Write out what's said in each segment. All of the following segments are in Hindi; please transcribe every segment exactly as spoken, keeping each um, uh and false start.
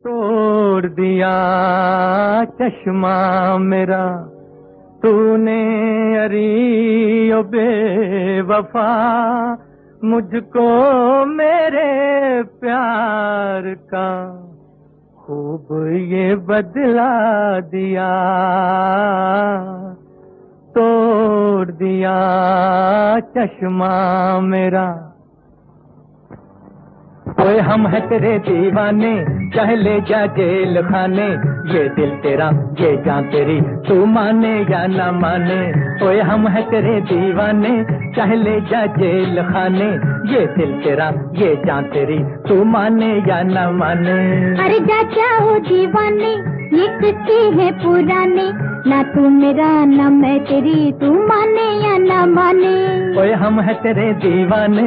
तोड़ दिया चश्मा मेरा तूने अरी ओ बेवफा, मुझको मेरे प्यार का खूब ये बदला दिया। तोड़ दिया चश्मा मेरा। ओए हम है तेरे दीवाने, चाहे ले जा जेल खाने, ये दिल तेरा ये जान तेरी, तू माने या ना माने। ओए हम है तेरे दीवाने, चाहे ले जा जेल खाने, ये दिल तेरा ये जान तेरी, तू माने या ना माने। अरे जा जाओ दीवाने, ये किस्से है पुराने, ना तू मेरा ना मैं तेरी, तू माने या ना माने। ओए हम है तेरे दीवाने।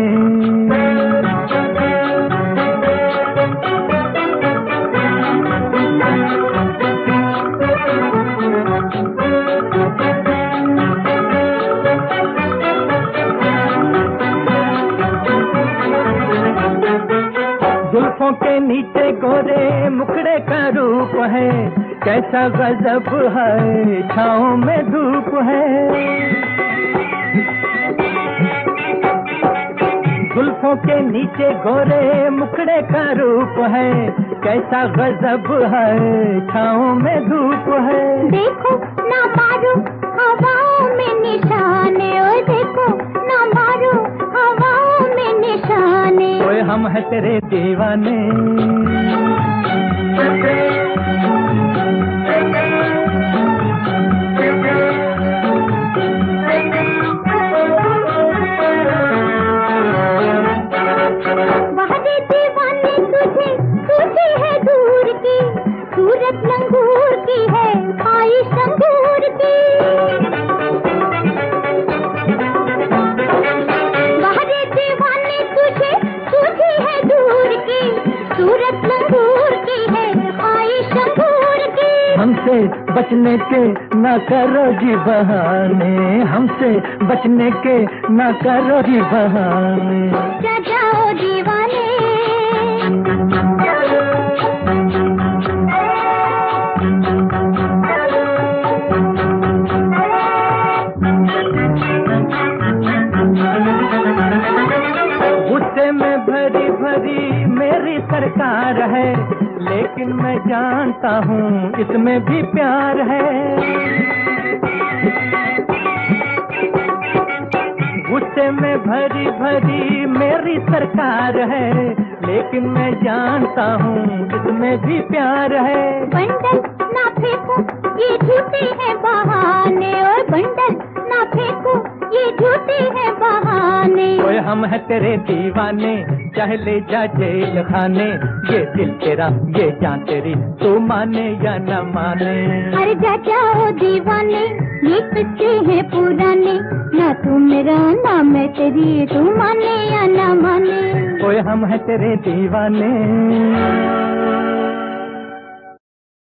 जुल्फों के नीचे गोरे मुखड़े का रूप है, कैसा गजब है छाँव में धूप है। जुल्फों के नीचे गोरे मुखड़े का रूप है, कैसा गजब है छाँव में धूप है। देखो ना मारो हवाओं में निशाने, ओ देखो ना मारो हवाओं में निशाने। ओए हम है तेरे दीवाने। बहादे दीवाने तुझे तुझे है दूर की, सूरत लंगूर की है ख्वाहिश अंगूर की। बहादे दीवाने तुझे तुझे है दूर की, सूरत लंगूर की है ख्वाहिश अंगूर की। हमसे बचने के ना करो जी बहाने, हमसे बचने के ना करो जी बहाने। जा जाओ दीवाने। गुस्से में भरी भरी मेरी सरकार है, लेकिन मैं जानता हूँ इसमें भी प्यार है। गुस्से में भरी भरी मेरी सरकार है, लेकिन मैं जानता हूँ इसमें भी प्यार है। बंडल ना फेंको ये झूठे हैं बहाने, और बंडल ना फेंको ये झूठे हैं बहाने। ओए हम है तेरे दीवाने, चाहे ले जा जेल खाने, ये दिल तेरा ये जान तेरी, तू माने या न माने। अरे जा जाओ दीवाने, ये किस्से हैं पुराने, ना तू मेरा ना मैं तेरी, तू माने या ना माने। ओए हम है तेरे दीवाने।